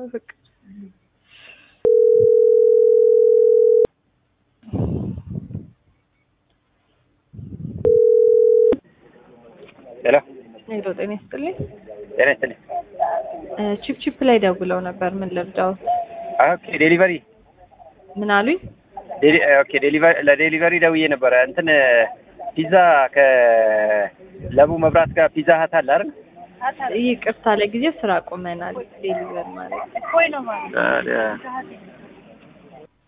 ፍቅር ሄሎ ሄሎ ጤና ይስጥልኝ። ጤና ይስጥልኝ። ቺፕ ላይ ደውለው ነበር። ምን ልርዳው? ኦኬ ዴሊቨሪ ምን አሉኝ? ኦኬ ለዴሊቨሪ ደውዬ ነበረ። እንትን ፒዛ ከለቡ መብራት ጋር ፒዛ ሀት አለ አይደል? ይቅርታ ለጊዜው ስራ ቆመናል። ዴሊቨሪ ማለት ቆይ ነው ማለት